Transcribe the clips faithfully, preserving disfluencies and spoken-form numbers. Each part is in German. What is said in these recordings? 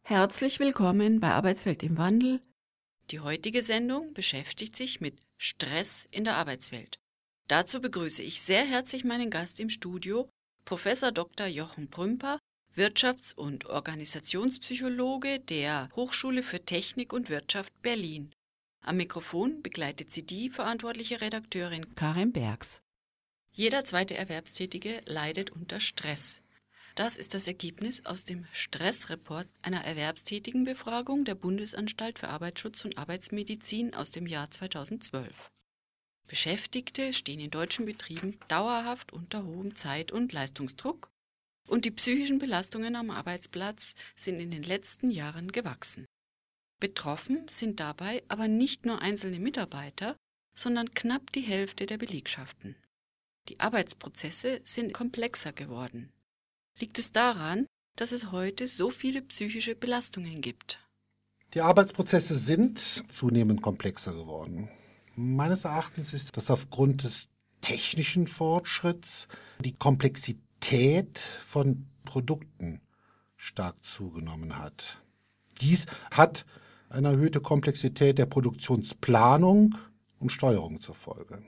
Herzlich willkommen bei Arbeitswelt im Wandel. Die heutige Sendung beschäftigt sich mit Stress in der Arbeitswelt. Dazu begrüße ich sehr herzlich meinen Gast im Studio, Professor Doktor Jochen Prümper, Wirtschafts- und Organisationspsychologe der Hochschule für Technik und Wirtschaft Berlin. Am Mikrofon begleitet sie die verantwortliche Redakteurin Karin Bergs. Jeder zweite Erwerbstätige leidet unter Stress. Das ist das Ergebnis aus dem Stressreport einer Erwerbstätigenbefragung der Bundesanstalt für Arbeitsschutz und Arbeitsmedizin aus dem Jahr zweitausendzwölf. Beschäftigte stehen in deutschen Betrieben dauerhaft unter hohem Zeit- und Leistungsdruck und die psychischen Belastungen am Arbeitsplatz sind in den letzten Jahren gewachsen. Betroffen sind dabei aber nicht nur einzelne Mitarbeiter, sondern knapp die Hälfte der Belegschaften. Die Arbeitsprozesse sind komplexer geworden. Liegt es daran, dass es heute so viele psychische Belastungen gibt? Die Arbeitsprozesse sind zunehmend komplexer geworden. Meines Erachtens ist das aufgrund des technischen Fortschritts die Komplexität von Produkten stark zugenommen hat. Dies hat eine erhöhte Komplexität der Produktionsplanung und Steuerung zur Folge.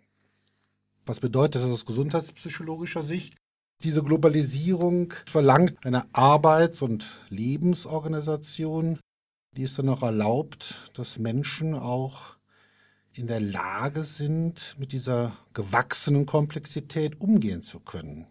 Was bedeutet das aus gesundheitspsychologischer Sicht? Diese Globalisierung verlangt eine Arbeits- und Lebensorganisation, die es dann auch erlaubt, dass Menschen auch in der Lage sind, mit dieser gewachsenen Komplexität umgehen zu können.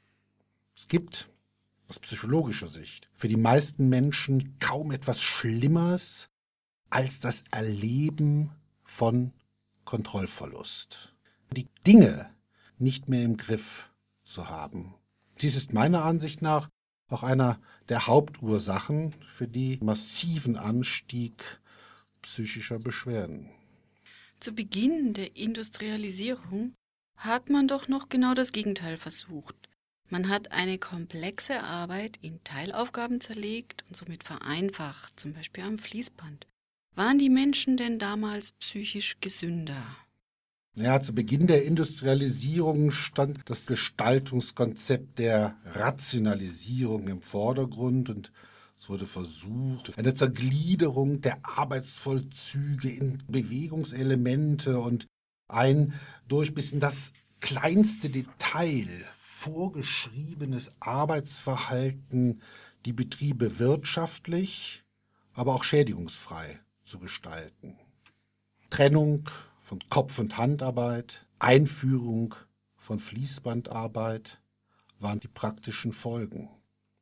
Es gibt aus psychologischer Sicht für die meisten Menschen kaum etwas Schlimmeres als das Erleben von Kontrollverlust. Die Dinge nicht mehr im Griff zu haben. Dies ist meiner Ansicht nach auch einer der Hauptursachen für den massiven Anstieg psychischer Beschwerden. Zu Beginn der Industrialisierung hat man doch noch genau das Gegenteil versucht. Man hat eine komplexe Arbeit in Teilaufgaben zerlegt und somit vereinfacht, zum Beispiel am Fließband. Waren die Menschen denn damals psychisch gesünder? Ja, zu Beginn der Industrialisierung stand das Gestaltungskonzept der Rationalisierung im Vordergrund und es wurde versucht, eine Zergliederung der Arbeitsvollzüge in Bewegungselemente und ein durch bis in das kleinste Detail vorgeschriebenes Arbeitsverhalten die Betriebe wirtschaftlich, aber auch schädigungsfrei zu gestalten. Trennung von Kopf- und Handarbeit, Einführung von Fließbandarbeit waren die praktischen Folgen.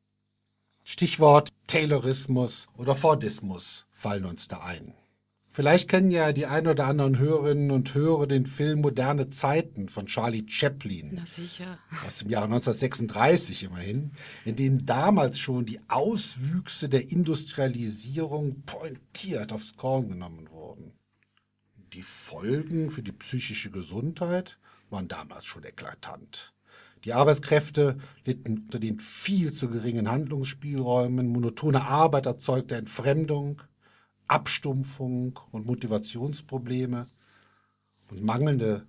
Stichwort Taylorismus oder Fordismus fallen uns da ein. Vielleicht kennen ja die ein oder anderen Hörerinnen und Hörer den Film Moderne Zeiten von Charlie Chaplin. Na sicher. Aus dem Jahre neunzehnhundertsechsunddreißig immerhin, in dem damals schon die Auswüchse der Industrialisierung pointiert aufs Korn genommen wurden. Die Folgen für die psychische Gesundheit waren damals schon eklatant. Die Arbeitskräfte litten unter den viel zu geringen Handlungsspielräumen, monotone Arbeit erzeugte Entfremdung, Abstumpfung und Motivationsprobleme und mangelnde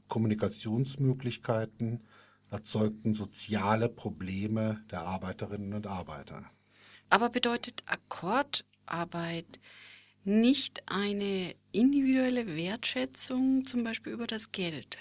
Kommunikationsmöglichkeiten erzeugten soziale Probleme der Arbeiterinnen und Arbeiter. Aber bedeutet Akkordarbeit nicht eine individuelle Wertschätzung, zum Beispiel über das Geld?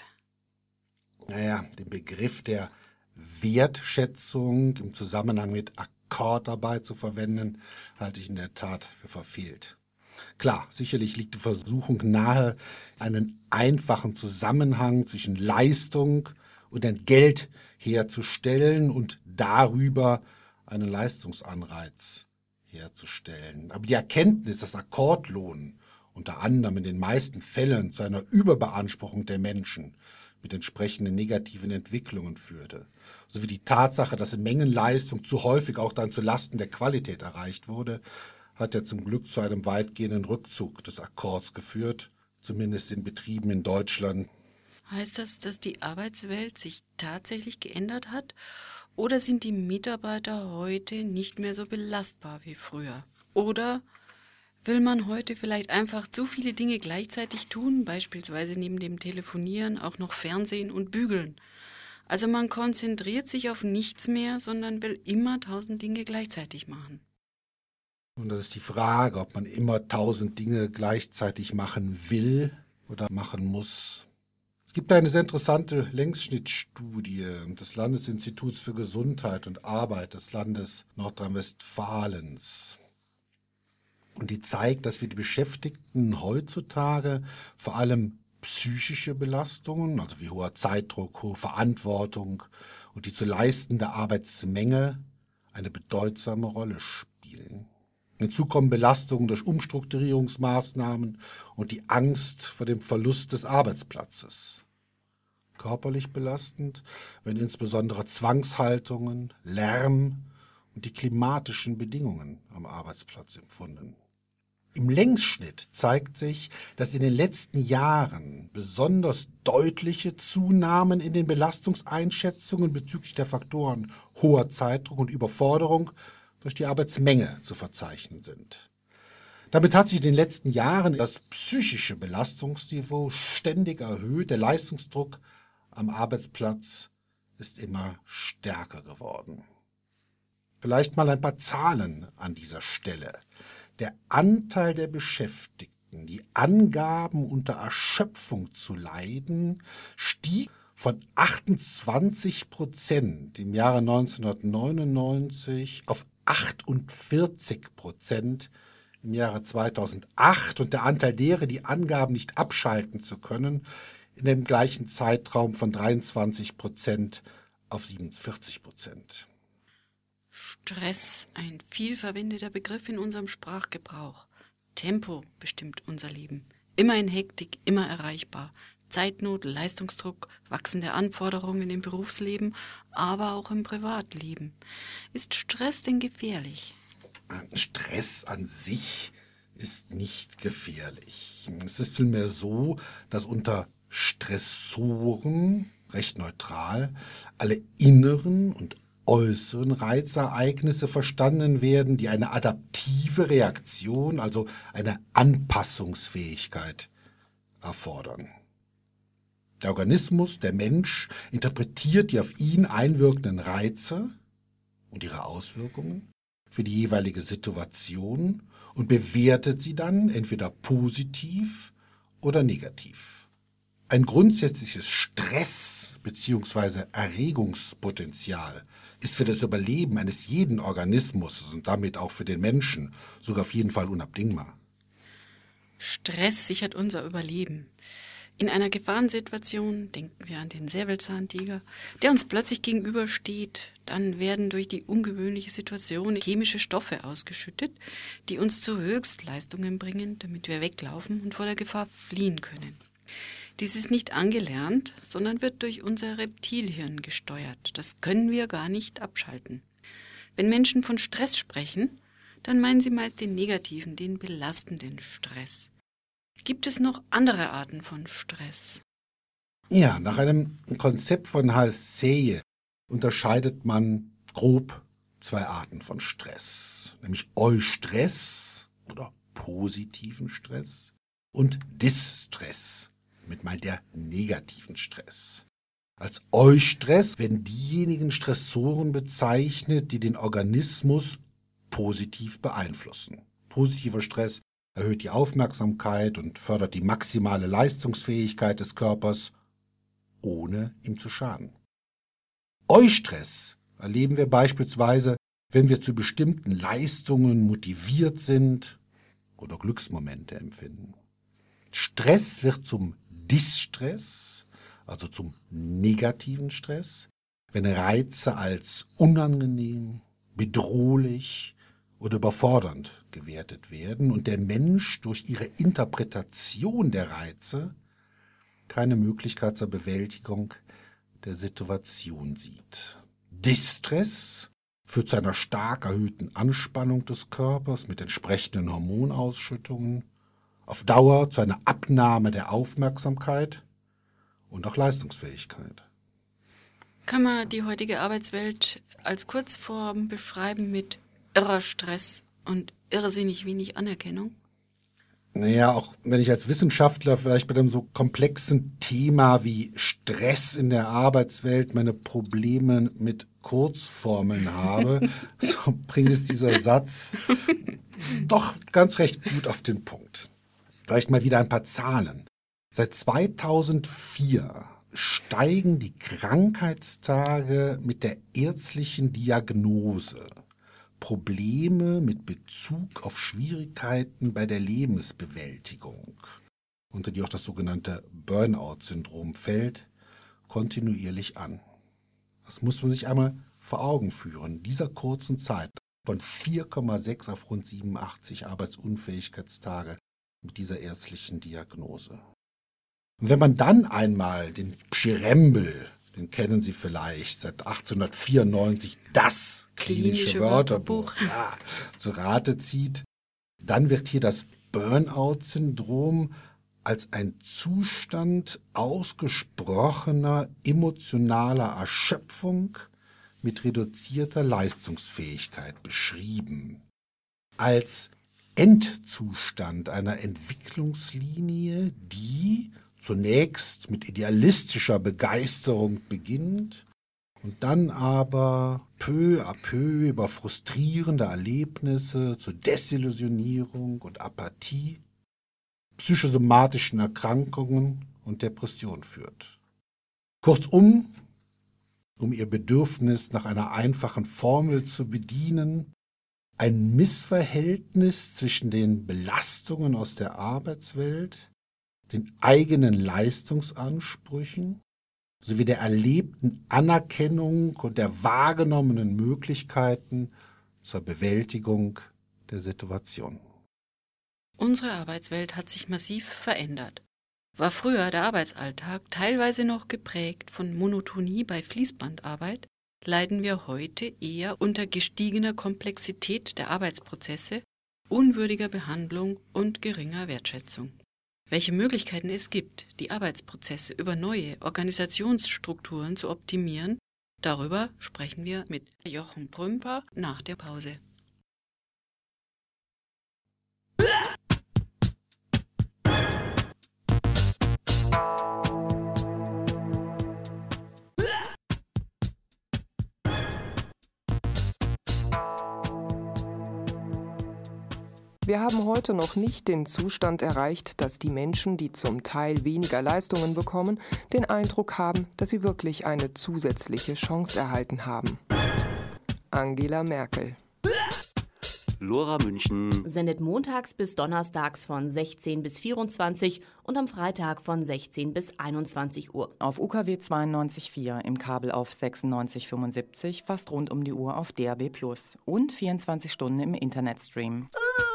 Naja, den Begriff der Wertschätzung im Zusammenhang mit Akkordarbeit zu verwenden, halte ich in der Tat für verfehlt. Klar, sicherlich liegt die Versuchung nahe, einen einfachen Zusammenhang zwischen Leistung und Entgelt herzustellen und darüber einen Leistungsanreiz herzustellen. Aber die Erkenntnis, dass Akkordlohn unter anderem in den meisten Fällen zu einer Überbeanspruchung der Menschen mit entsprechenden negativen Entwicklungen führte, sowie die Tatsache, dass in Mengenleistung zu häufig auch dann zu Lasten der Qualität erreicht wurde, hat ja zum Glück zu einem weitgehenden Rückzug des Akkords geführt, zumindest in Betrieben in Deutschland. Heißt das, dass die Arbeitswelt sich tatsächlich geändert hat? Oder sind die Mitarbeiter heute nicht mehr so belastbar wie früher? Oder will man heute vielleicht einfach zu viele Dinge gleichzeitig tun, beispielsweise neben dem Telefonieren auch noch Fernsehen und Bügeln? Also man konzentriert sich auf nichts mehr, sondern will immer tausend Dinge gleichzeitig machen. Und das ist die Frage, ob man immer tausend Dinge gleichzeitig machen will oder machen muss. Es gibt eine sehr interessante Längsschnittstudie des Landesinstituts für Gesundheit und Arbeit des Landes Nordrhein-Westfalens. Und die zeigt, dass wir die Beschäftigten heutzutage vor allem psychische Belastungen, also wie hoher Zeitdruck, hohe Verantwortung und die zu leistende Arbeitsmenge eine bedeutsame Rolle spielen. Hinzu kommen Belastungen durch Umstrukturierungsmaßnahmen und die Angst vor dem Verlust des Arbeitsplatzes. Körperlich belastend, wenn insbesondere Zwangshaltungen, Lärm und die klimatischen Bedingungen am Arbeitsplatz empfunden. Im Längsschnitt zeigt sich, dass in den letzten Jahren besonders deutliche Zunahmen in den Belastungseinschätzungen bezüglich der Faktoren hoher Zeitdruck und Überforderung durch die Arbeitsmenge zu verzeichnen sind. Damit hat sich in den letzten Jahren das psychische Belastungsniveau ständig erhöht. Der Leistungsdruck am Arbeitsplatz ist immer stärker geworden. Vielleicht mal ein paar Zahlen an dieser Stelle. Der Anteil der Beschäftigten, die angaben, unter Erschöpfung zu leiden, stieg von achtundzwanzig Prozent im Jahre neunzehnhundertneunundneunzig auf achtundvierzig Prozent im Jahre zweitausendacht und der Anteil derer, die angaben, nicht abschalten zu können, in dem gleichen Zeitraum von dreiundzwanzig Prozent auf siebenundvierzig Prozent. Stress, ein vielverwendeter Begriff in unserem Sprachgebrauch. Tempo bestimmt unser Leben. Immer in Hektik, immer erreichbar. Zeitnot, Leistungsdruck, wachsende Anforderungen im Berufsleben, aber auch im Privatleben. Ist Stress denn gefährlich? Stress an sich ist nicht gefährlich. Es ist vielmehr so, dass unter Stressoren, recht neutral, alle inneren und äußeren Reizereignisse verstanden werden, die eine adaptive Reaktion, also eine Anpassungsfähigkeit erfordern. Der Organismus, der Mensch, interpretiert die auf ihn einwirkenden Reize und ihre Auswirkungen für die jeweilige Situation und bewertet sie dann entweder positiv oder negativ. Ein grundsätzliches Stress- bzw. Erregungspotenzial ist für das Überleben eines jeden Organismus und damit auch für den Menschen sogar auf jeden Fall unabdingbar. Stress sichert unser Überleben. In einer Gefahrensituation, denken wir an den Säbelzahntiger, der uns plötzlich gegenübersteht, dann werden durch die ungewöhnliche Situation chemische Stoffe ausgeschüttet, die uns zu Höchstleistungen bringen, damit wir weglaufen und vor der Gefahr fliehen können. Dies ist nicht angelernt, sondern wird durch unser Reptilhirn gesteuert. Das können wir gar nicht abschalten. Wenn Menschen von Stress sprechen, dann meinen sie meist den negativen, den belastenden Stress. Gibt es noch andere Arten von Stress? Ja, nach einem Konzept von Halsey unterscheidet man grob zwei Arten von Stress, nämlich Eustress oder positiven Stress und Distress. Damit meint er negativen Stress. Als Eustress werden diejenigen Stressoren bezeichnet, die den Organismus positiv beeinflussen. Positiver Stress erhöht die Aufmerksamkeit und fördert die maximale Leistungsfähigkeit des Körpers, ohne ihm zu schaden. Eustress erleben wir beispielsweise, wenn wir zu bestimmten Leistungen motiviert sind oder Glücksmomente empfinden. Stress wird zum Distress, also zum negativen Stress, wenn Reize als unangenehm, bedrohlich oder überfordernd gewertet werden und der Mensch durch ihre Interpretation der Reize keine Möglichkeit zur Bewältigung der Situation sieht. Distress führt zu einer stark erhöhten Anspannung des Körpers mit entsprechenden Hormonausschüttungen, auf Dauer zu einer Abnahme der Aufmerksamkeit und auch Leistungsfähigkeit. Kann man die heutige Arbeitswelt als Kurzform beschreiben mit irrer Stress und irrsinnig wenig Anerkennung? Naja, auch wenn ich als Wissenschaftler vielleicht bei einem so komplexen Thema wie Stress in der Arbeitswelt meine Probleme mit Kurzformeln habe, so bringt es dieser Satz doch ganz recht gut auf den Punkt. Vielleicht mal wieder ein paar Zahlen. Seit zweitausendvier steigen die Krankheitstage mit der ärztlichen Diagnose. Probleme mit Bezug auf Schwierigkeiten bei der Lebensbewältigung, unter die auch das sogenannte Burnout-Syndrom fällt, kontinuierlich an. Das muss man sich einmal vor Augen führen. In dieser kurzen Zeit von vier Komma sechs auf rund siebenundachtzig Arbeitsunfähigkeitstage mit dieser ärztlichen Diagnose. Und wenn man dann einmal den Pschyrembel, den kennen Sie vielleicht, seit achtzehnhundertvierundneunzig das klinische, klinische Wörterbuch, Wörterbuch. Ja, zu Rate zieht, dann wird hier das Burnout-Syndrom als ein Zustand ausgesprochener emotionaler Erschöpfung mit reduzierter Leistungsfähigkeit beschrieben. Als Endzustand einer Entwicklungslinie, die zunächst mit idealistischer Begeisterung beginnt und dann aber peu à peu über frustrierende Erlebnisse zur Desillusionierung und Apathie, psychosomatischen Erkrankungen und Depression führt. Kurzum, um ihr Bedürfnis nach einer einfachen Formel zu bedienen, ein Missverhältnis zwischen den Belastungen aus der Arbeitswelt, den eigenen Leistungsansprüchen sowie der erlebten Anerkennung und der wahrgenommenen Möglichkeiten zur Bewältigung der Situation. Unsere Arbeitswelt hat sich massiv verändert. War früher der Arbeitsalltag teilweise noch geprägt von Monotonie bei Fließbandarbeit, leiden wir heute eher unter gestiegener Komplexität der Arbeitsprozesse, unwürdiger Behandlung und geringer Wertschätzung. Welche Möglichkeiten es gibt, die Arbeitsprozesse über neue Organisationsstrukturen zu optimieren, darüber sprechen wir mit Jochen Prümper nach der Pause. Wir haben heute noch nicht den Zustand erreicht, dass die Menschen, die zum Teil weniger Leistungen bekommen, den Eindruck haben, dass sie wirklich eine zusätzliche Chance erhalten haben. Angela Merkel. Lora München Sendet montags bis donnerstags von sechzehn bis vierundzwanzig und am Freitag von sechzehn bis einundzwanzig Uhr. Auf U K W zweiundneunzig Komma vier, im Kabel auf sechsundneunzig Komma fünfundsiebzig, fast rund um die Uhr auf D A B plus und vierundzwanzig Stunden im Internetstream.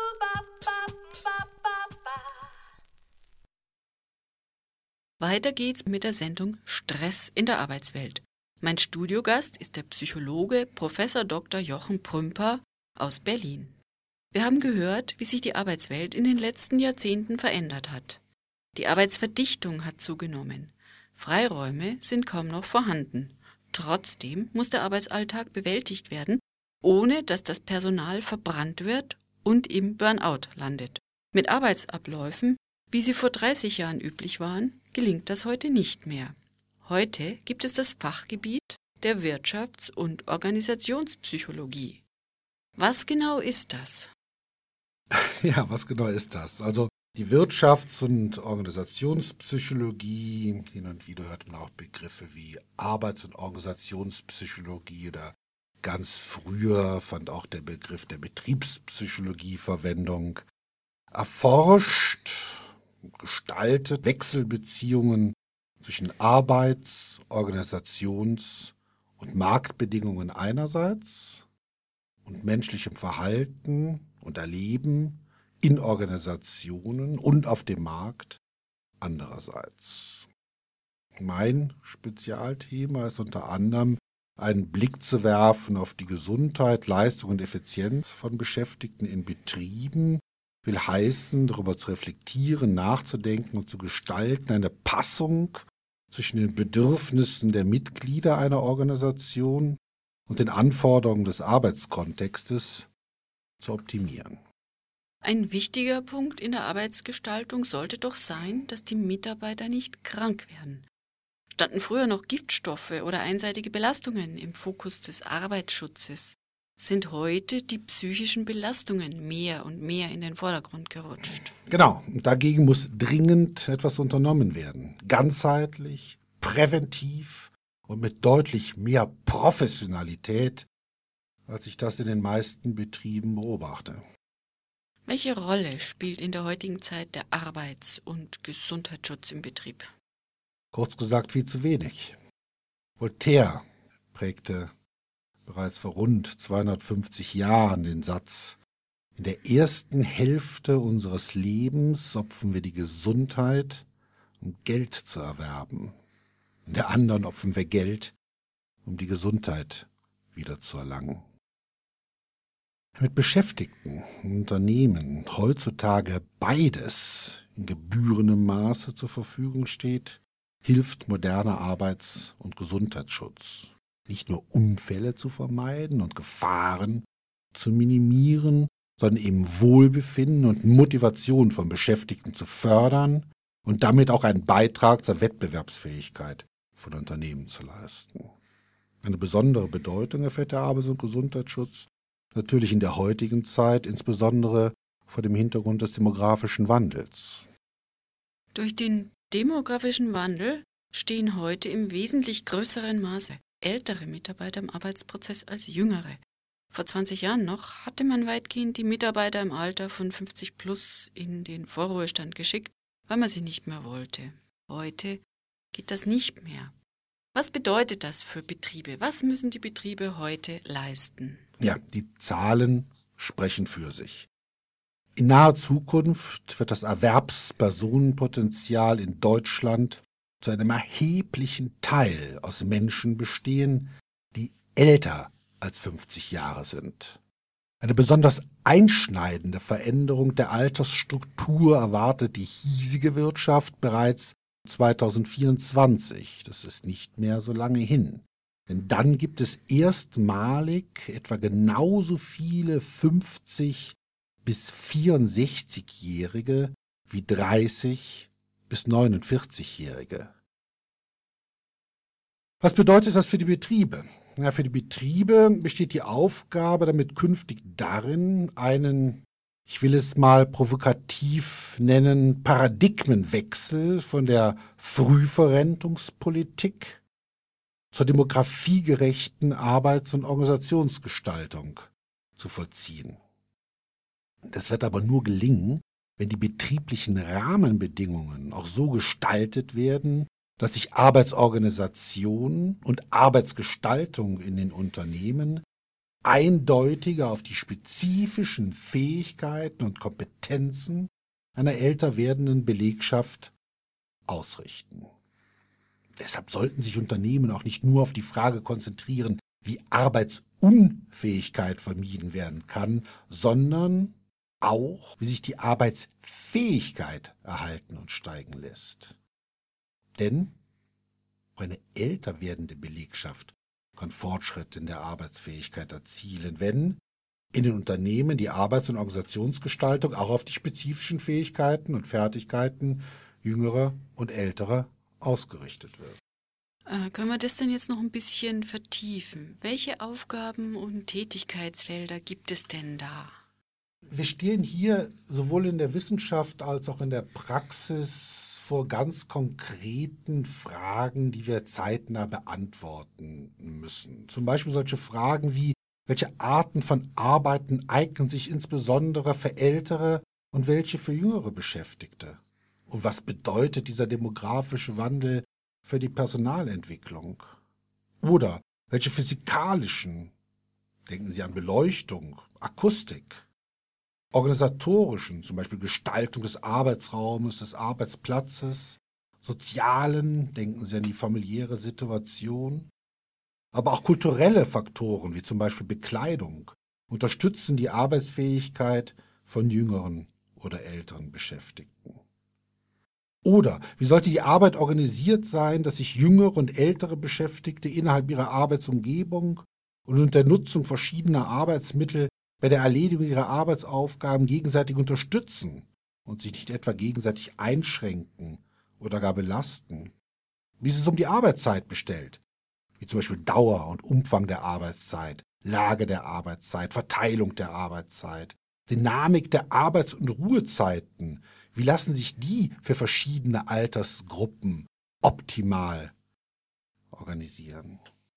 Weiter geht's mit der Sendung Stress in der Arbeitswelt. Mein Studiogast ist der Psychologe Professor Doktor Jochen Prümper aus Berlin. Wir haben gehört, wie sich die Arbeitswelt in den letzten Jahrzehnten verändert hat. Die Arbeitsverdichtung hat zugenommen. Freiräume sind kaum noch vorhanden. Trotzdem muss der Arbeitsalltag bewältigt werden, ohne dass das Personal verbrannt wird und im Burnout landet. Mit Arbeitsabläufen, wie sie vor dreißig Jahren üblich waren, gelingt das heute nicht mehr. Heute gibt es das Fachgebiet der Wirtschafts- und Organisationspsychologie. Was genau ist das? Ja, was genau ist das? Also die Wirtschafts- und Organisationspsychologie, hin und wieder hört man auch Begriffe wie Arbeits- und Organisationspsychologie oder ganz früher fand auch der Begriff der Betriebspsychologie Verwendung, erforscht, gestaltet Wechselbeziehungen zwischen Arbeits-, Organisations- und Marktbedingungen einerseits und menschlichem Verhalten und Erleben in Organisationen und auf dem Markt andererseits. Mein Spezialthema ist unter anderem, einen Blick zu werfen auf die Gesundheit, Leistung und Effizienz von Beschäftigten in Betrieben, will heißen, darüber zu reflektieren, nachzudenken und zu gestalten, eine Passung zwischen den Bedürfnissen der Mitglieder einer Organisation und den Anforderungen des Arbeitskontextes zu optimieren. Ein wichtiger Punkt in der Arbeitsgestaltung sollte doch sein, dass die Mitarbeiter nicht krank werden. Standen früher noch Giftstoffe oder einseitige Belastungen im Fokus des Arbeitsschutzes, sind heute die psychischen Belastungen mehr und mehr in den Vordergrund gerutscht. Genau, und dagegen muss dringend etwas unternommen werden. Ganzheitlich, präventiv und mit deutlich mehr Professionalität, als ich das in den meisten Betrieben beobachte. Welche Rolle spielt in der heutigen Zeit der Arbeits- und Gesundheitsschutz im Betrieb? Kurz gesagt, viel zu wenig. Voltaire prägte bereits vor rund zweihundertfünfzig Jahren den Satz: In der ersten Hälfte unseres Lebens opfern wir die Gesundheit, um Geld zu erwerben. In der anderen opfern wir Geld, um die Gesundheit wiederzuerlangen. Damit Beschäftigten und Unternehmen heutzutage beides in gebührendem Maße zur Verfügung steht, hilft moderner Arbeits- und Gesundheitsschutz. Nicht nur Unfälle zu vermeiden und Gefahren zu minimieren, sondern eben Wohlbefinden und Motivation von Beschäftigten zu fördern und damit auch einen Beitrag zur Wettbewerbsfähigkeit von Unternehmen zu leisten. Eine besondere Bedeutung erfährt der Arbeits- und Gesundheitsschutz natürlich in der heutigen Zeit, insbesondere vor dem Hintergrund des demografischen Wandels. Durch den demografischen Wandel stehen heute im wesentlich größeren Maße ältere Mitarbeiter im Arbeitsprozess als jüngere. Vor zwanzig Jahren noch hatte man weitgehend die Mitarbeiter im Alter von fünfzig plus in den Vorruhestand geschickt, weil man sie nicht mehr wollte. Heute geht das nicht mehr. Was bedeutet das für Betriebe? Was müssen die Betriebe heute leisten? Ja, die Zahlen sprechen für sich. In naher Zukunft wird das Erwerbspersonenpotenzial in Deutschland zu einem erheblichen Teil aus Menschen bestehen, die älter als fünfzig Jahre sind. Eine besonders einschneidende Veränderung der Altersstruktur erwartet die hiesige Wirtschaft bereits zweitausendvierundzwanzig. Das ist nicht mehr so lange hin. Denn dann gibt es erstmalig etwa genauso viele fünfzig- bis vierundsechzigjährige wie dreißig- bis neunundvierzigjährige. Was bedeutet das für die Betriebe? Ja, für die Betriebe besteht die Aufgabe damit künftig darin, einen, ich will es mal provokativ nennen, Paradigmenwechsel von der Frühverrentungspolitik zur demografiegerechten Arbeits- und Organisationsgestaltung zu vollziehen. Das wird aber nur gelingen, wenn die betrieblichen Rahmenbedingungen auch so gestaltet werden, dass sich Arbeitsorganisation und Arbeitsgestaltung in den Unternehmen eindeutiger auf die spezifischen Fähigkeiten und Kompetenzen einer älter werdenden Belegschaft ausrichten. Deshalb sollten sich Unternehmen auch nicht nur auf die Frage konzentrieren, wie Arbeitsunfähigkeit vermieden werden kann, sondern auch, wie sich die Arbeitsfähigkeit erhalten und steigen lässt. Denn eine älter werdende Belegschaft kann Fortschritte in der Arbeitsfähigkeit erzielen, wenn in den Unternehmen die Arbeits- und Organisationsgestaltung auch auf die spezifischen Fähigkeiten und Fertigkeiten jüngerer und älterer ausgerichtet wird. Äh, können wir das denn jetzt noch ein bisschen vertiefen? Welche Aufgaben und Tätigkeitsfelder gibt es denn da? Wir stehen hier sowohl in der Wissenschaft als auch in der Praxis vor ganz konkreten Fragen, die wir zeitnah beantworten müssen. Zum Beispiel solche Fragen wie: Welche Arten von Arbeiten eignen sich insbesondere für ältere und welche für jüngere Beschäftigte? Und was bedeutet dieser demografische Wandel für die Personalentwicklung? Oder welche physikalischen, denken Sie an Beleuchtung, Akustik, organisatorischen, zum Beispiel Gestaltung des Arbeitsraumes, des Arbeitsplatzes, sozialen, denken Sie an die familiäre Situation, aber auch kulturelle Faktoren, wie zum Beispiel Bekleidung, unterstützen die Arbeitsfähigkeit von jüngeren oder älteren Beschäftigten. Oder wie sollte die Arbeit organisiert sein, dass sich jüngere und ältere Beschäftigte innerhalb ihrer Arbeitsumgebung und unter Nutzung verschiedener Arbeitsmittel bei der Erledigung ihrer Arbeitsaufgaben gegenseitig unterstützen und sich nicht etwa gegenseitig einschränken oder gar belasten. Wie ist es um die Arbeitszeit bestellt, wie zum Beispiel Dauer und Umfang der Arbeitszeit, Lage der Arbeitszeit, Verteilung der Arbeitszeit, Dynamik der Arbeits- und Ruhezeiten. Wie lassen sich die für verschiedene Altersgruppen optimal organisieren?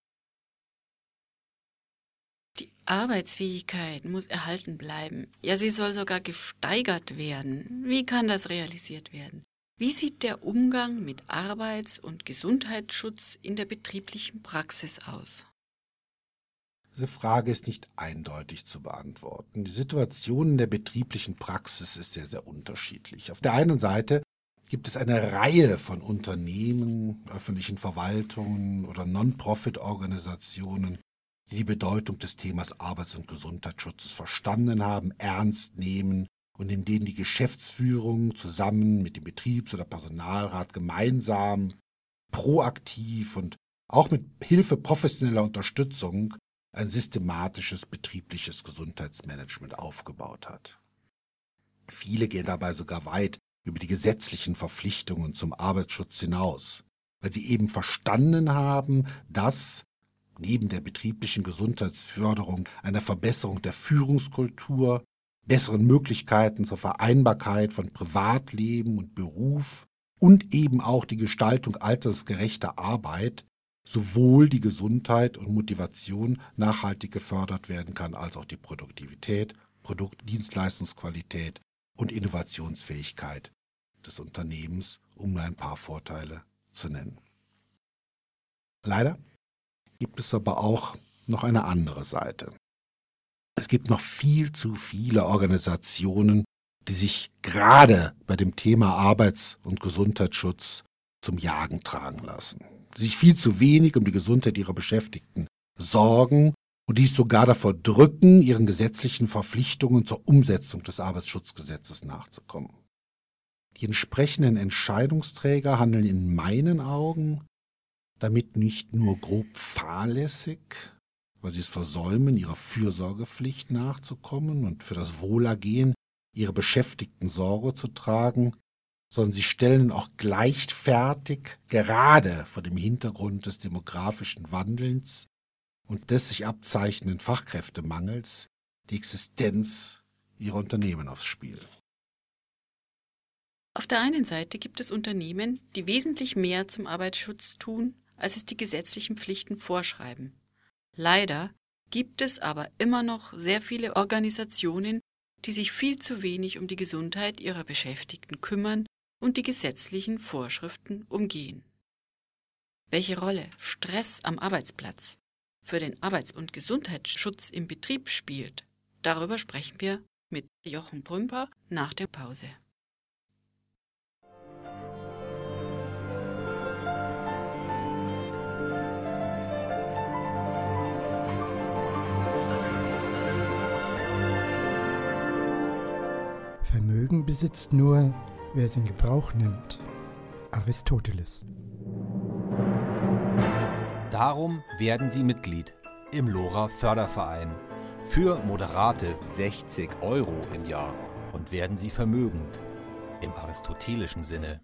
Die Arbeitsfähigkeit muss erhalten bleiben. Ja, sie soll sogar gesteigert werden. Wie kann das realisiert werden? Wie sieht der Umgang mit Arbeits- und Gesundheitsschutz in der betrieblichen Praxis aus? Diese Frage ist nicht eindeutig zu beantworten. Die Situation in der betrieblichen Praxis ist sehr, sehr unterschiedlich. Auf der einen Seite gibt es eine Reihe von Unternehmen, öffentlichen Verwaltungen oder Non-Profit-Organisationen, die die Bedeutung des Themas Arbeits- und Gesundheitsschutzes verstanden haben, ernst nehmen und in denen die Geschäftsführung zusammen mit dem Betriebs- oder Personalrat gemeinsam, proaktiv und auch mit Hilfe professioneller Unterstützung ein systematisches betriebliches Gesundheitsmanagement aufgebaut hat. Viele gehen dabei sogar weit über die gesetzlichen Verpflichtungen zum Arbeitsschutz hinaus, weil sie eben verstanden haben, dass neben der betrieblichen Gesundheitsförderung einer Verbesserung der Führungskultur, besseren Möglichkeiten zur Vereinbarkeit von Privatleben und Beruf und eben auch die Gestaltung altersgerechter Arbeit sowohl die Gesundheit und Motivation nachhaltig gefördert werden kann, als auch die Produktivität, Produkt-, Dienstleistungsqualität und Innovationsfähigkeit des Unternehmens, um nur ein paar Vorteile zu nennen. Leider gibt es aber auch noch eine andere Seite. Es gibt noch viel zu viele Organisationen, die sich gerade bei dem Thema Arbeits- und Gesundheitsschutz zum Jagen tragen lassen, die sich viel zu wenig um die Gesundheit ihrer Beschäftigten sorgen und dies sogar davor drücken, ihren gesetzlichen Verpflichtungen zur Umsetzung des Arbeitsschutzgesetzes nachzukommen. Die entsprechenden Entscheidungsträger handeln in meinen Augen damit nicht nur grob fahrlässig, weil sie es versäumen, ihrer Fürsorgepflicht nachzukommen und für das Wohlergehen ihrer Beschäftigten Sorge zu tragen, sondern sie stellen auch leichtfertig, gerade vor dem Hintergrund des demografischen Wandels und des sich abzeichnenden Fachkräftemangels, die Existenz ihrer Unternehmen aufs Spiel. Auf der einen Seite gibt es Unternehmen, die wesentlich mehr zum Arbeitsschutz tun, als es die gesetzlichen Pflichten vorschreiben. Leider gibt es aber immer noch sehr viele Organisationen, die sich viel zu wenig um die Gesundheit ihrer Beschäftigten kümmern und die gesetzlichen Vorschriften umgehen. Welche Rolle Stress am Arbeitsplatz für den Arbeits- und Gesundheitsschutz im Betrieb spielt, darüber sprechen wir mit Jochen Prümper nach der Pause. Vermögen besitzt nur, wer es in Gebrauch nimmt. Aristoteles. Darum werden Sie Mitglied im Lora Förderverein für moderate sechzig Euro im Jahr und werden Sie vermögend im aristotelischen Sinne.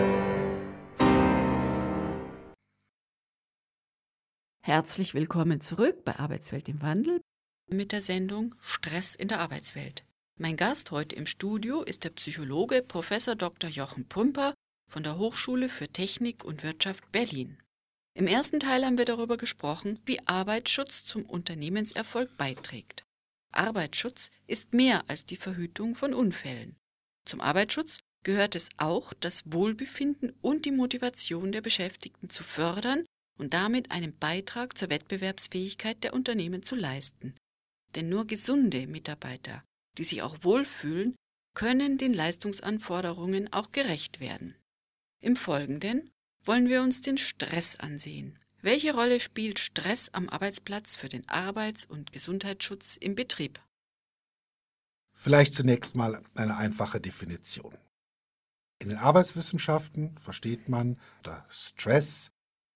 Herzlich willkommen zurück bei Arbeitswelt im Wandel mit der Sendung Stress in der Arbeitswelt. Mein Gast heute im Studio ist der Psychologe Professor Doktor Jochen Prümper von der Hochschule für Technik und Wirtschaft Berlin. Im ersten Teil haben wir darüber gesprochen, wie Arbeitsschutz zum Unternehmenserfolg beiträgt. Arbeitsschutz ist mehr als die Verhütung von Unfällen. Zum Arbeitsschutz gehört es auch, das Wohlbefinden und die Motivation der Beschäftigten zu fördern und damit einen Beitrag zur Wettbewerbsfähigkeit der Unternehmen zu leisten. Denn nur gesunde Mitarbeiter, die sich auch wohlfühlen, können den Leistungsanforderungen auch gerecht werden. Im Folgenden wollen wir uns den Stress ansehen. Welche Rolle spielt Stress am Arbeitsplatz für den Arbeits- und Gesundheitsschutz im Betrieb? Vielleicht zunächst mal eine einfache Definition. In den Arbeitswissenschaften versteht man unter Stress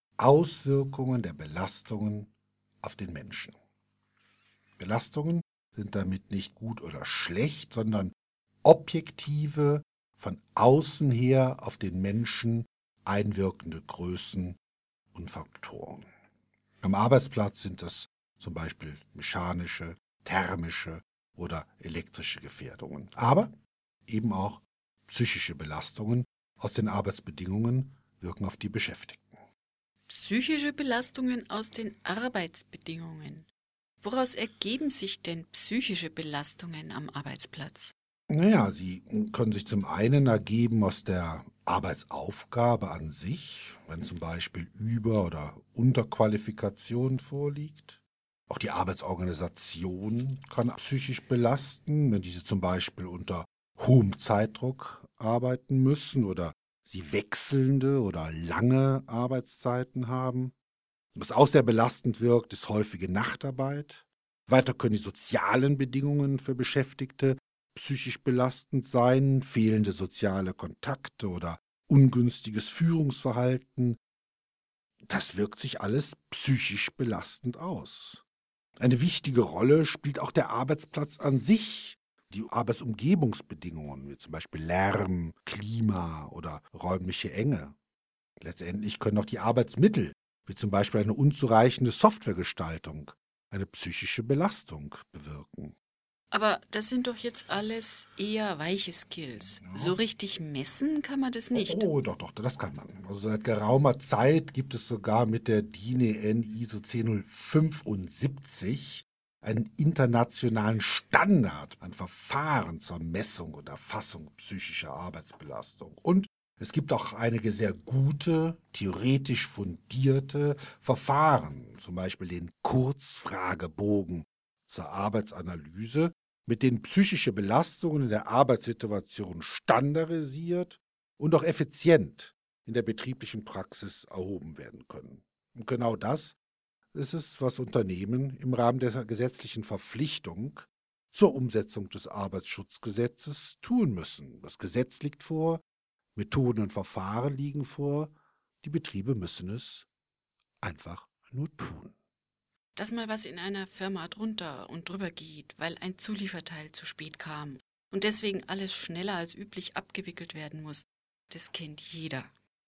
Auswirkungen der Belastungen auf den Menschen. Belastungen sind damit nicht gut oder schlecht, sondern objektive, von außen her auf den Menschen einwirkende Größen und Faktoren. Am Arbeitsplatz sind das zum Beispiel mechanische, thermische oder elektrische Gefährdungen, aber eben auch psychische Belastungen aus den Arbeitsbedingungen wirken auf die Beschäftigten. Psychische Belastungen aus den Arbeitsbedingungen. Woraus ergeben sich denn psychische Belastungen am Arbeitsplatz? Naja, sie können sich zum einen ergeben aus der Arbeitsaufgabe an sich, wenn zum Beispiel Über- oder Unterqualifikation vorliegt. Auch die Arbeitsorganisation kann psychisch belasten, wenn diese zum Beispiel unter hohem Zeitdruck arbeiten müssen oder sie wechselnde oder lange Arbeitszeiten haben. Was auch sehr belastend wirkt, ist häufige Nachtarbeit. Weiter können die sozialen Bedingungen für Beschäftigte psychisch belastend sein, fehlende soziale Kontakte oder ungünstiges Führungsverhalten. Das wirkt sich alles psychisch belastend aus. Eine wichtige Rolle spielt auch der Arbeitsplatz an sich, die Arbeitsumgebungsbedingungen, wie zum Beispiel Lärm, Klima oder räumliche Enge. Letztendlich können auch die Arbeitsmittel, wie zum Beispiel eine unzureichende Softwaregestaltung, eine psychische Belastung bewirken. Aber das sind doch jetzt alles eher weiche Skills. Ja. So richtig messen kann man das nicht. Oh, doch, doch, das kann man. Also seit geraumer Zeit gibt es sogar mit der D I N E N I S O zehn null fünfundsiebzig einen internationalen Standard an Verfahren zur Messung und Erfassung psychischer Arbeitsbelastung. Und es gibt auch einige sehr gute, theoretisch fundierte Verfahren, zum Beispiel den Kurzfragebogen zur Arbeitsanalyse, mit denen psychische Belastungen in der Arbeitssituation standardisiert und auch effizient in der betrieblichen Praxis erhoben werden können. Und genau das ist es, was Unternehmen im Rahmen der gesetzlichen Verpflichtung zur Umsetzung des Arbeitsschutzgesetzes tun müssen. Das Gesetz liegt vor, Methoden und Verfahren liegen vor, die Betriebe müssen es einfach nur tun. Dass mal was in einer Firma drunter und drüber geht, weil ein Zulieferteil zu spät kam und deswegen alles schneller als üblich abgewickelt werden muss, das kennt jeder.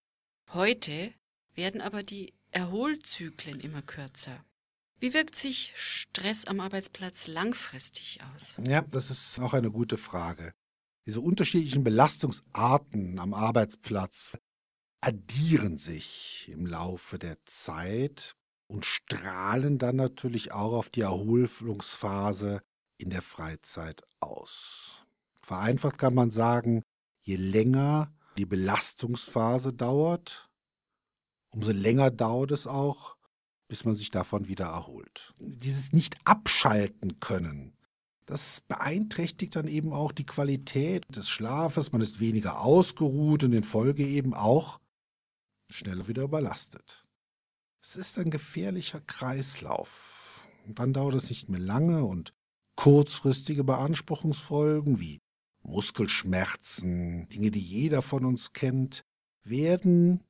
Heute werden aber die Erholzyklen immer kürzer. Wie wirkt sich Stress am Arbeitsplatz langfristig aus? Ja, das ist auch eine gute Frage. Diese unterschiedlichen Belastungsarten am Arbeitsplatz addieren sich im Laufe der Zeit und strahlen dann natürlich auch auf die Erholungsphase in der Freizeit aus. Vereinfacht kann man sagen, je länger die Belastungsphase dauert, umso länger dauert es auch, bis man sich davon wieder erholt. Dieses Nicht-Abschalten können, das beeinträchtigt dann eben auch die Qualität des Schlafes. Man ist weniger ausgeruht und in Folge eben auch schneller wieder überlastet. Es ist ein gefährlicher Kreislauf. Und dann dauert es nicht mehr lange und kurzfristige Beanspruchungsfolgen wie Muskelschmerzen, Dinge, die jeder von uns kennt, werden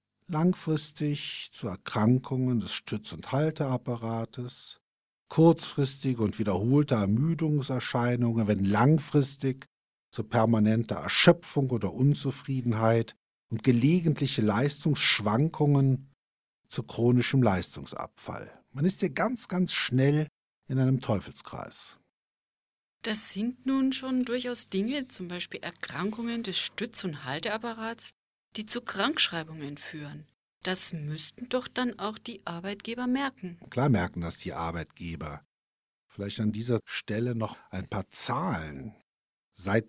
langfristig zu Erkrankungen des Stütz- und Halteapparates, kurzfristige und wiederholte Ermüdungserscheinungen werden langfristig zu permanenter Erschöpfung oder Unzufriedenheit und gelegentliche Leistungsschwankungen zu chronischem Leistungsabfall. Man ist hier ganz, ganz schnell in einem Teufelskreis. Das sind nun schon durchaus Dinge, zum Beispiel Erkrankungen des Stütz- und Halteapparats, die zu Krankschreibungen führen. Das müssten doch dann auch die Arbeitgeber merken. Klar merken das die Arbeitgeber. Vielleicht an dieser Stelle noch ein paar Zahlen. Seit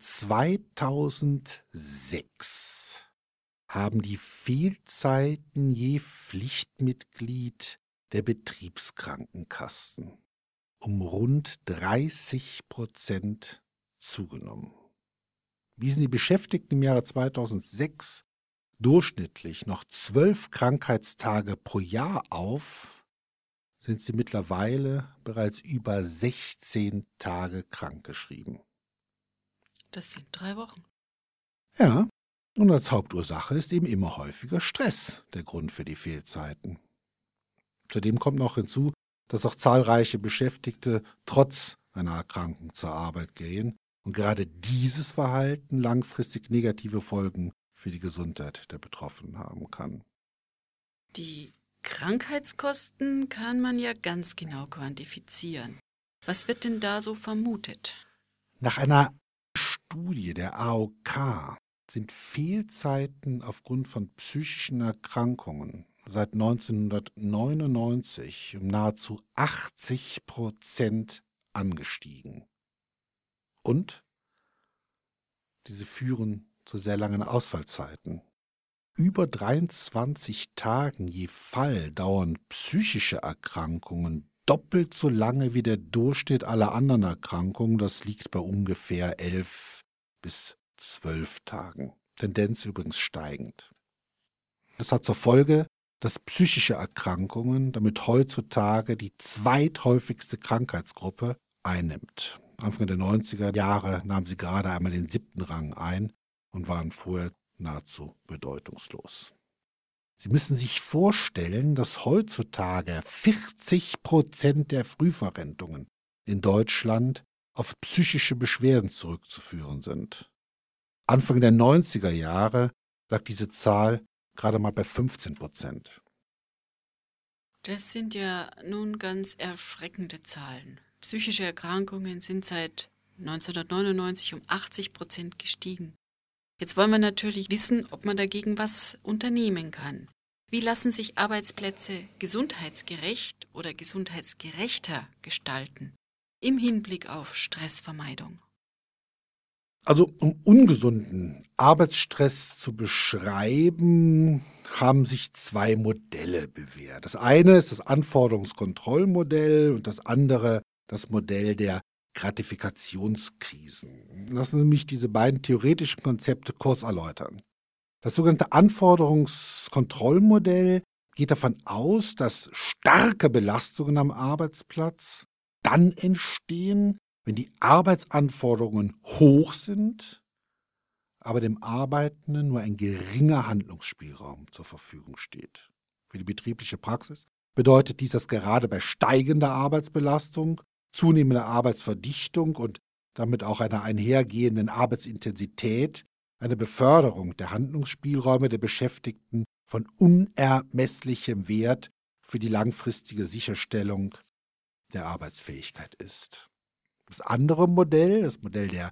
zweitausendsechs haben die Fehlzeiten je Pflichtmitglied der Betriebskrankenkassen um rund dreißig Prozent zugenommen. Wiesen die Beschäftigten im Jahre zweitausendsechs durchschnittlich noch zwölf Krankheitstage pro Jahr auf, sind sie mittlerweile bereits über sechzehn Tage krankgeschrieben. Das sind drei Wochen. Ja, und als Hauptursache ist eben immer häufiger Stress der Grund für die Fehlzeiten. Zudem kommt noch hinzu, dass auch zahlreiche Beschäftigte trotz einer Erkrankung zur Arbeit gehen und gerade dieses Verhalten langfristig negative Folgen für die Gesundheit der Betroffenen haben kann. Die Krankheitskosten kann man ja ganz genau quantifizieren. Was wird denn da so vermutet? Nach einer Studie der A O K sind Fehlzeiten aufgrund von psychischen Erkrankungen seit neunzehnhundertneunundneunzig um nahezu achtzig Prozent angestiegen. Und diese führen zu sehr langen Ausfallzeiten. Über dreiundzwanzig Tagen je Fall dauern psychische Erkrankungen doppelt so lange wie der Durchschnitt aller anderen Erkrankungen. Das liegt bei ungefähr elf bis zwölf Tagen. Tendenz übrigens steigend. Das hat zur Folge, dass psychische Erkrankungen damit heutzutage die zweithäufigste Krankheitsgruppe einnimmt. Anfang der neunziger Jahre nahmen sie gerade einmal den siebten Rang ein und waren vorher nahezu bedeutungslos. Sie müssen sich vorstellen, dass heutzutage vierzig Prozent der Frühverrentungen in Deutschland auf psychische Beschwerden zurückzuführen sind. Anfang der neunziger Jahre lag diese Zahl gerade mal bei fünfzehn Prozent. Das sind ja nun ganz erschreckende Zahlen. Psychische Erkrankungen sind seit neunzehnhundertneunundneunzig um achtzig Prozent gestiegen. Jetzt wollen wir natürlich wissen, ob man dagegen was unternehmen kann. Wie lassen sich Arbeitsplätze gesundheitsgerecht oder gesundheitsgerechter gestalten im Hinblick auf Stressvermeidung? Also um ungesunden Arbeitsstress zu beschreiben, haben sich zwei Modelle bewährt. Das eine ist das Anforderungskontrollmodell und das andere das Modell der Gratifikationskrisen. Lassen Sie mich diese beiden theoretischen Konzepte kurz erläutern. Das sogenannte Anforderungskontrollmodell geht davon aus, dass starke Belastungen am Arbeitsplatz dann entstehen, wenn die Arbeitsanforderungen hoch sind, aber dem Arbeitenden nur ein geringer Handlungsspielraum zur Verfügung steht. Für die betriebliche Praxis bedeutet dies, dass gerade bei steigender Arbeitsbelastung, zunehmender Arbeitsverdichtung und damit auch einer einhergehenden Arbeitsintensität eine Beförderung der Handlungsspielräume der Beschäftigten von unermesslichem Wert für die langfristige Sicherstellung der Arbeitsfähigkeit ist. Das andere Modell, das Modell der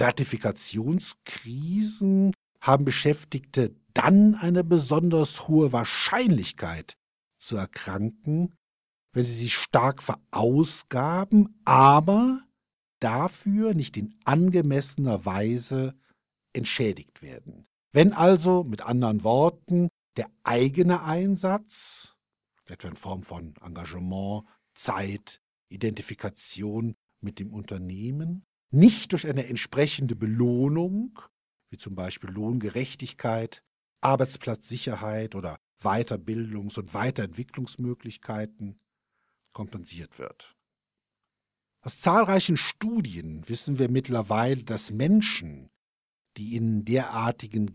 Gratifikationskrisen, haben Beschäftigte dann eine besonders hohe Wahrscheinlichkeit zu erkranken, wenn sie sich stark verausgaben, aber dafür nicht in angemessener Weise entschädigt werden. Wenn also, mit anderen Worten, der eigene Einsatz, etwa in Form von Engagement, Zeit, Identifikation mit dem Unternehmen, nicht durch eine entsprechende Belohnung, wie zum Beispiel Lohngerechtigkeit, Arbeitsplatzsicherheit oder Weiterbildungs- und Weiterentwicklungsmöglichkeiten kompensiert wird. Aus zahlreichen Studien wissen wir mittlerweile, dass Menschen, die in derartigen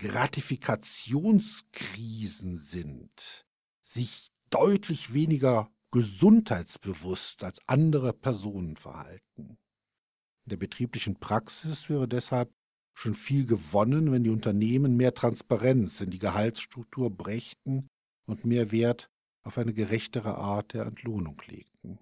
Gratifikationskrisen sind, sich deutlich weniger gesundheitsbewusst als andere Personen verhalten. In der betrieblichen Praxis wäre deshalb schon viel gewonnen, wenn die Unternehmen mehr Transparenz in die Gehaltsstruktur brächten und mehr Wert auf eine gerechtere Art der Entlohnung legten.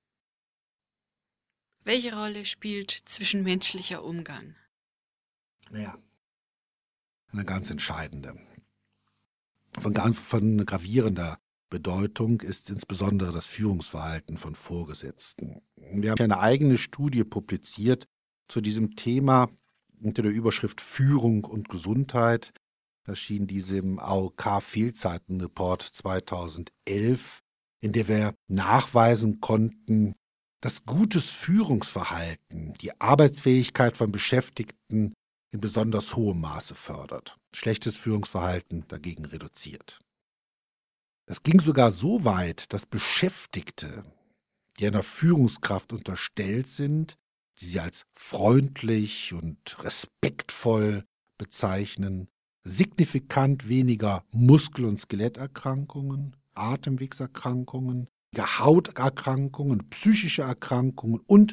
Welche Rolle spielt zwischenmenschlicher Umgang? Naja, eine ganz entscheidende. Von, ganz, von gravierender Bedeutung ist insbesondere das Führungsverhalten von Vorgesetzten. Wir haben eine eigene Studie publiziert zu diesem Thema unter der Überschrift Führung und Gesundheit. Erschien diese im A O K-Fehlzeitenreport zweitausendelf, in der wir nachweisen konnten, dass gutes Führungsverhalten die Arbeitsfähigkeit von Beschäftigten in besonders hohem Maße fördert, schlechtes Führungsverhalten dagegen reduziert. Es ging sogar so weit, dass Beschäftigte, die einer Führungskraft unterstellt sind, die sie als freundlich und respektvoll bezeichnen, signifikant weniger Muskel- und Skeletterkrankungen, Atemwegserkrankungen, Hauterkrankungen, psychische Erkrankungen und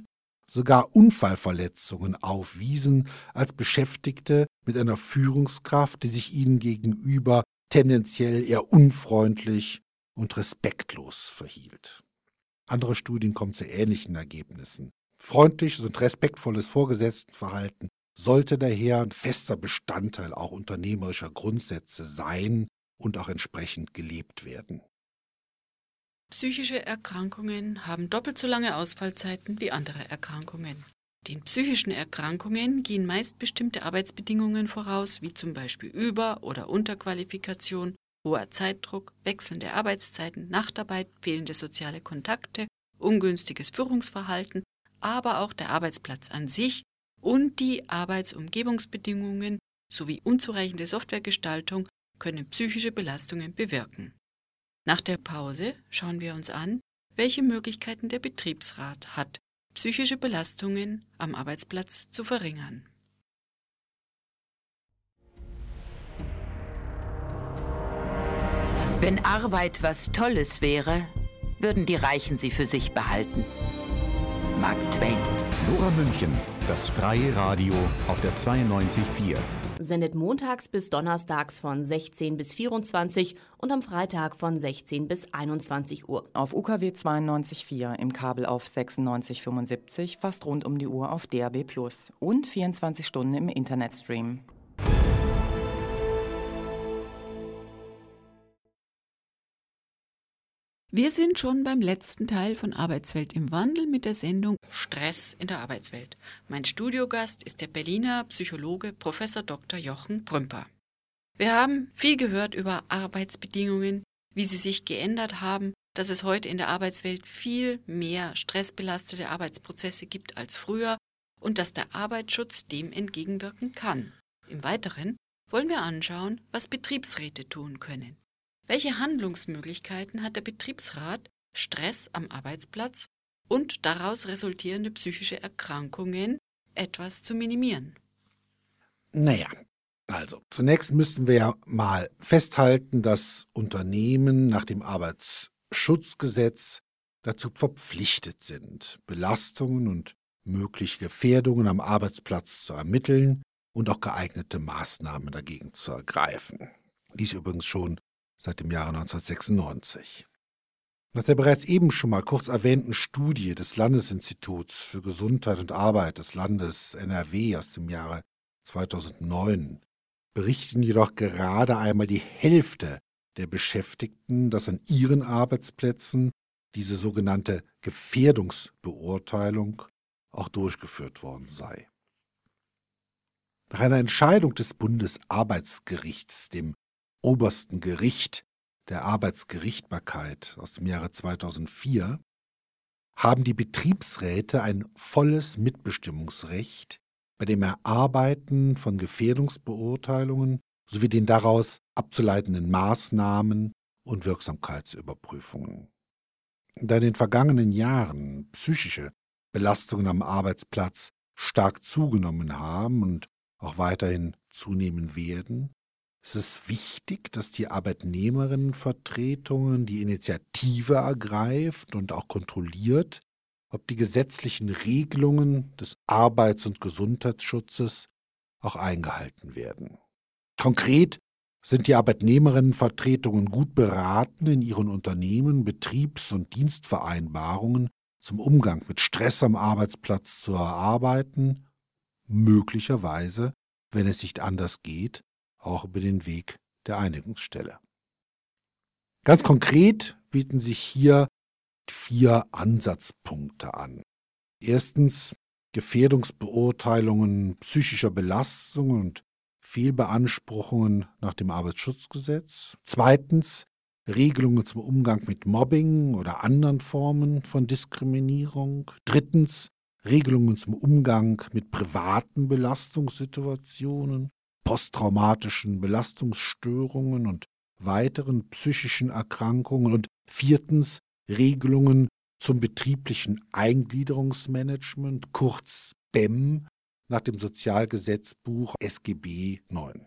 sogar Unfallverletzungen aufwiesen als Beschäftigte mit einer Führungskraft, die sich ihnen gegenüber tendenziell eher unfreundlich und respektlos verhielt. Andere Studien kommen zu ähnlichen Ergebnissen. Freundliches und respektvolles Vorgesetztenverhalten sollte daher ein fester Bestandteil auch unternehmerischer Grundsätze sein und auch entsprechend gelebt werden. Psychische Erkrankungen haben doppelt so lange Ausfallzeiten wie andere Erkrankungen. Den psychischen Erkrankungen gehen meist bestimmte Arbeitsbedingungen voraus, wie zum Beispiel Über- oder Unterqualifikation, hoher Zeitdruck, wechselnde Arbeitszeiten, Nachtarbeit, fehlende soziale Kontakte, ungünstiges Führungsverhalten, aber auch der Arbeitsplatz an sich und die Arbeitsumgebungsbedingungen sowie unzureichende Softwaregestaltung können psychische Belastungen bewirken. Nach der Pause schauen wir uns an, welche Möglichkeiten der Betriebsrat hat, psychische Belastungen am Arbeitsplatz zu verringern. Wenn Arbeit was Tolles wäre, würden die Reichen sie für sich behalten. Mark Twain. Lora München, das freie Radio auf der zweiundneunzig Komma vier. Sendet montags bis donnerstags von sechzehn bis vierundzwanzig und am Freitag von sechzehn bis einundzwanzig Uhr. Auf U K W zweiundneunzig Komma vier, im Kabel auf sechsundneunzig Komma fünfundsiebzig, fast rund um die Uhr auf D A B plus und vierundzwanzig Stunden im Internetstream. Wir sind schon beim letzten Teil von Arbeitswelt im Wandel mit der Sendung Stress in der Arbeitswelt. Mein Studiogast ist der Berliner Psychologe Professor Doktor Jochen Prümper. Wir haben viel gehört über Arbeitsbedingungen, wie sie sich geändert haben, dass es heute in der Arbeitswelt viel mehr stressbelastete Arbeitsprozesse gibt als früher und dass der Arbeitsschutz dem entgegenwirken kann. Im Weiteren wollen wir anschauen, was Betriebsräte tun können. Welche Handlungsmöglichkeiten hat der Betriebsrat, Stress am Arbeitsplatz und daraus resultierende psychische Erkrankungen etwas zu minimieren? Naja, also zunächst müssten wir ja mal festhalten, dass Unternehmen nach dem Arbeitsschutzgesetz dazu verpflichtet sind, Belastungen und mögliche Gefährdungen am Arbeitsplatz zu ermitteln und auch geeignete Maßnahmen dagegen zu ergreifen. Dies übrigens schon seit dem Jahre neunzehnhundertsechsundneunzig. Nach der bereits eben schon mal kurz erwähnten Studie des Landesinstituts für Gesundheit und Arbeit des Landes N R W aus dem Jahre zweitausendneun berichten jedoch gerade einmal die Hälfte der Beschäftigten, dass an ihren Arbeitsplätzen diese sogenannte Gefährdungsbeurteilung auch durchgeführt worden sei. Nach einer Entscheidung des Bundesarbeitsgerichts, dem obersten Gericht der Arbeitsgerichtbarkeit aus dem Jahre zweitausendvier, haben die Betriebsräte ein volles Mitbestimmungsrecht bei dem Erarbeiten von Gefährdungsbeurteilungen sowie den daraus abzuleitenden Maßnahmen und Wirksamkeitsüberprüfungen. Da in den vergangenen Jahren psychische Belastungen am Arbeitsplatz stark zugenommen haben und auch weiterhin zunehmen werden, es ist wichtig, dass die Arbeitnehmerinnenvertretungen die Initiative ergreift und auch kontrolliert, ob die gesetzlichen Regelungen des Arbeits- und Gesundheitsschutzes auch eingehalten werden. Konkret sind die Arbeitnehmerinnenvertretungen gut beraten, in ihren Unternehmen Betriebs- und Dienstvereinbarungen zum Umgang mit Stress am Arbeitsplatz zu erarbeiten, möglicherweise, wenn es nicht anders geht, auch über den Weg der Einigungsstelle. Ganz konkret bieten sich hier vier Ansatzpunkte an. Erstens Gefährdungsbeurteilungen psychischer Belastungen und Fehlbeanspruchungen nach dem Arbeitsschutzgesetz. Zweitens Regelungen zum Umgang mit Mobbing oder anderen Formen von Diskriminierung. Drittens Regelungen zum Umgang mit privaten Belastungssituationen, posttraumatischen Belastungsstörungen und weiteren psychischen Erkrankungen. Und viertens Regelungen zum betrieblichen Eingliederungsmanagement, kurz B E M, nach dem Sozialgesetzbuch S G B neun.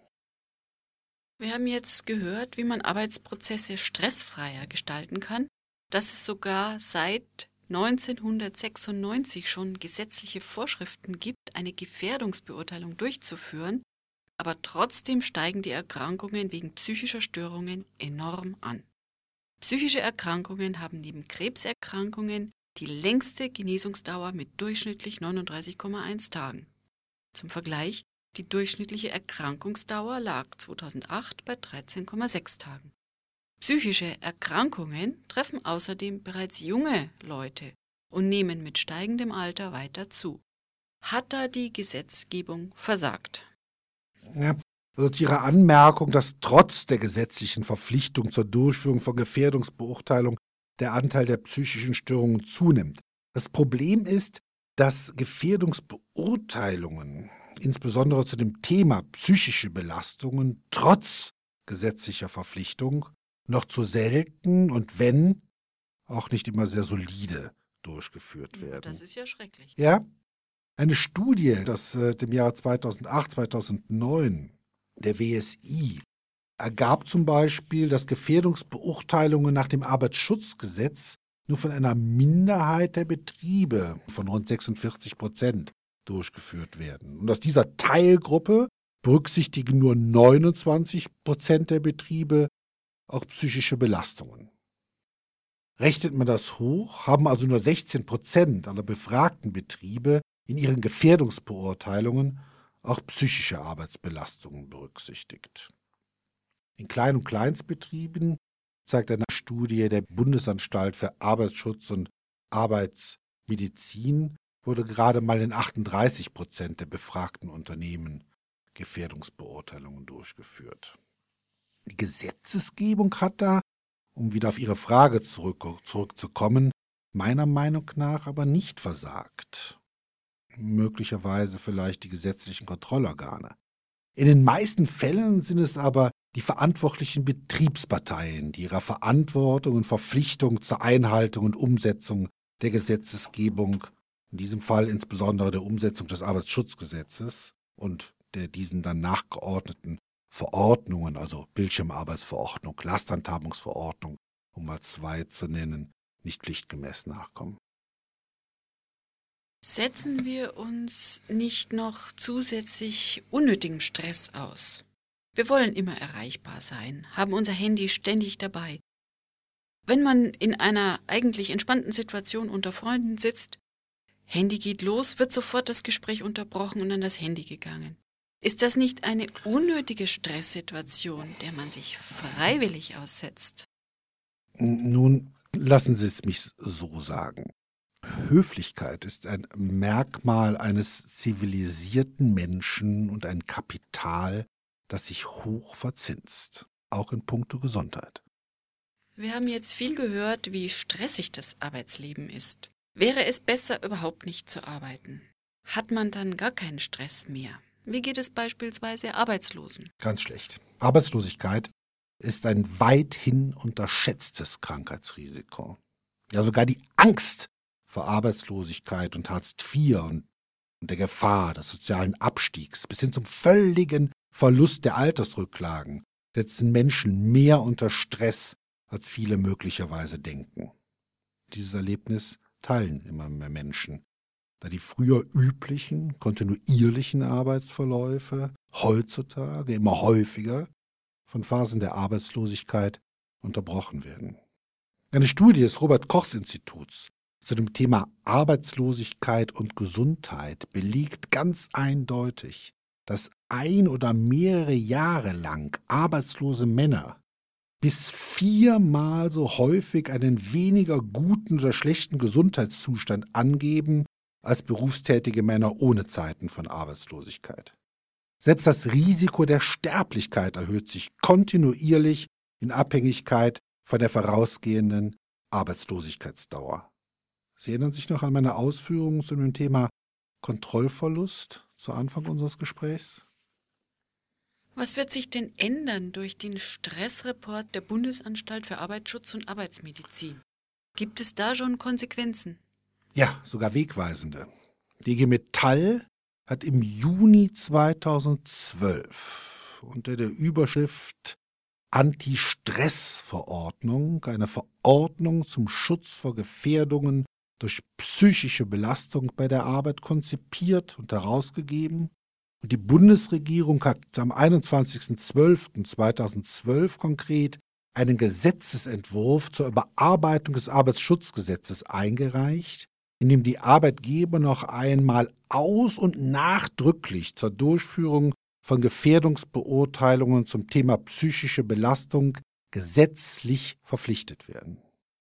Wir haben jetzt gehört, wie man Arbeitsprozesse stressfreier gestalten kann, dass es sogar seit neunzehnhundertsechsundneunzig schon gesetzliche Vorschriften gibt, eine Gefährdungsbeurteilung durchzuführen, aber trotzdem steigen die Erkrankungen wegen psychischer Störungen enorm an. Psychische Erkrankungen haben neben Krebserkrankungen die längste Genesungsdauer mit durchschnittlich neununddreißig Komma eins Tagen. Zum Vergleich, die durchschnittliche Erkrankungsdauer lag zweitausendacht bei dreizehn Komma sechs Tagen. Psychische Erkrankungen treffen außerdem bereits junge Leute und nehmen mit steigendem Alter weiter zu. Hat da die Gesetzgebung versagt? Ja, also zu Ihrer Anmerkung, dass trotz der gesetzlichen Verpflichtung zur Durchführung von Gefährdungsbeurteilung der Anteil der psychischen Störungen zunimmt. Das Problem ist, dass Gefährdungsbeurteilungen, insbesondere zu dem Thema psychische Belastungen, trotz gesetzlicher Verpflichtung noch zu selten und wenn, auch nicht immer sehr solide durchgeführt werden. Das ist ja schrecklich. Ja, eine Studie, das äh, im Jahre zweitausendacht, zweitausendneun der W S I ergab zum Beispiel, dass Gefährdungsbeurteilungen nach dem Arbeitsschutzgesetz nur von einer Minderheit der Betriebe von rund sechsundvierzig Prozent durchgeführt werden. Und aus dieser Teilgruppe berücksichtigen nur neunundzwanzig Prozent der Betriebe auch psychische Belastungen. Rechnet man das hoch, haben also nur sechzehn Prozent aller befragten Betriebe in ihren Gefährdungsbeurteilungen auch psychische Arbeitsbelastungen berücksichtigt. In Klein- und Kleinstbetrieben, zeigt eine Studie der Bundesanstalt für Arbeitsschutz und Arbeitsmedizin, wurde gerade mal in achtunddreißig Prozent der befragten Unternehmen Gefährdungsbeurteilungen durchgeführt. Die Gesetzesgebung hat da, um wieder auf Ihre Frage zurück, zurückzukommen, meiner Meinung nach aber nicht versagt. Möglicherweise vielleicht die gesetzlichen Kontrollorgane. In den meisten Fällen sind es aber die verantwortlichen Betriebsparteien, die ihrer Verantwortung und Verpflichtung zur Einhaltung und Umsetzung der Gesetzesgebung, in diesem Fall insbesondere der Umsetzung des Arbeitsschutzgesetzes und der diesen dann nachgeordneten Verordnungen, also Bildschirmarbeitsverordnung, Lasthandhabungsverordnung, um mal zwei zu nennen, nicht pflichtgemäß nachkommen. Setzen wir uns nicht noch zusätzlich unnötigem Stress aus? Wir wollen immer erreichbar sein, haben unser Handy ständig dabei. Wenn man in einer eigentlich entspannten Situation unter Freunden sitzt, Handy geht los, wird sofort das Gespräch unterbrochen und an das Handy gegangen. Ist das nicht eine unnötige Stresssituation, der man sich freiwillig aussetzt? Nun, lassen Sie es mich so sagen. Höflichkeit ist ein Merkmal eines zivilisierten Menschen und ein Kapital, das sich hoch verzinst, auch in puncto Gesundheit. Wir haben jetzt viel gehört, wie stressig das Arbeitsleben ist. Wäre es besser, überhaupt nicht zu arbeiten? Hat man dann gar keinen Stress mehr? Wie geht es beispielsweise Arbeitslosen? Ganz schlecht. Arbeitslosigkeit ist ein weithin unterschätztes Krankheitsrisiko. Ja, sogar die Angst vor Arbeitslosigkeit und Hartz vier und der Gefahr des sozialen Abstiegs bis hin zum völligen Verlust der Altersrücklagen setzen Menschen mehr unter Stress, als viele möglicherweise denken. Dieses Erlebnis teilen immer mehr Menschen, da die früher üblichen, kontinuierlichen Arbeitsverläufe heutzutage immer häufiger von Phasen der Arbeitslosigkeit unterbrochen werden. Eine Studie des Robert-Koch-Instituts zu dem Thema Arbeitslosigkeit und Gesundheit belegt ganz eindeutig, dass ein oder mehrere Jahre lang arbeitslose Männer bis viermal so häufig einen weniger guten oder schlechten Gesundheitszustand angeben als berufstätige Männer ohne Zeiten von Arbeitslosigkeit. Selbst das Risiko der Sterblichkeit erhöht sich kontinuierlich in Abhängigkeit von der vorausgehenden Arbeitslosigkeitsdauer. Sie erinnern sich noch an meine Ausführungen zu dem Thema Kontrollverlust zu Anfang unseres Gesprächs? Was wird sich denn ändern durch den Stressreport der Bundesanstalt für Arbeitsschutz und Arbeitsmedizin? Gibt es da schon Konsequenzen? Ja, sogar wegweisende. Die I G Metall hat im Juni zweitausendzwölf unter der Überschrift Anti-Stress-Verordnung eine Verordnung zum Schutz vor Gefährdungen durch psychische Belastung bei der Arbeit konzipiert und herausgegeben. Und die Bundesregierung hat am einundzwanzigsten zwölften zweitausendzwölf konkret einen Gesetzesentwurf zur Überarbeitung des Arbeitsschutzgesetzes eingereicht, in dem die Arbeitgeber noch einmal aus- und nachdrücklich zur Durchführung von Gefährdungsbeurteilungen zum Thema psychische Belastung gesetzlich verpflichtet werden.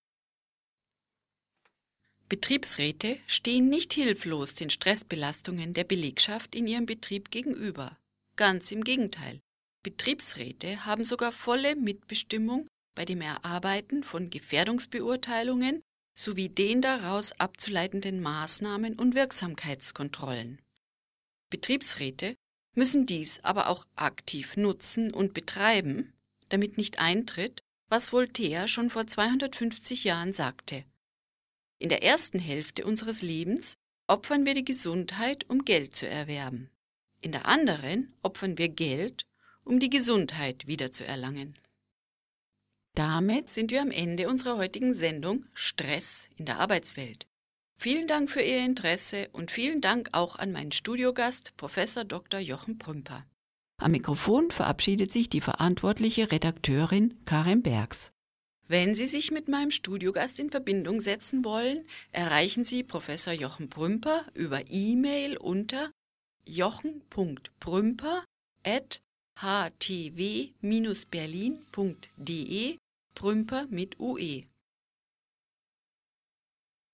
Betriebsräte stehen nicht hilflos den Stressbelastungen der Belegschaft in ihrem Betrieb gegenüber. Ganz im Gegenteil. Betriebsräte haben sogar volle Mitbestimmung bei dem Erarbeiten von Gefährdungsbeurteilungen sowie den daraus abzuleitenden Maßnahmen und Wirksamkeitskontrollen. Betriebsräte müssen dies aber auch aktiv nutzen und betreiben, damit nicht eintritt, was Voltaire schon vor zweihundertfünfzig Jahren sagte: In der ersten Hälfte unseres Lebens opfern wir die Gesundheit, um Geld zu erwerben. In der anderen opfern wir Geld, um die Gesundheit wiederzuerlangen. Damit sind wir am Ende unserer heutigen Sendung Stress in der Arbeitswelt. Vielen Dank für Ihr Interesse und vielen Dank auch an meinen Studiogast, Professor Doktor Jochen Prümper. Am Mikrofon verabschiedet sich die verantwortliche Redakteurin Karin Bergs. Wenn Sie sich mit meinem Studiogast in Verbindung setzen wollen, erreichen Sie Professor Jochen Prümper über E-Mail unter jochen punkt prümper at h t w Bindestrich berlin punkt d e, Prümper mit U E.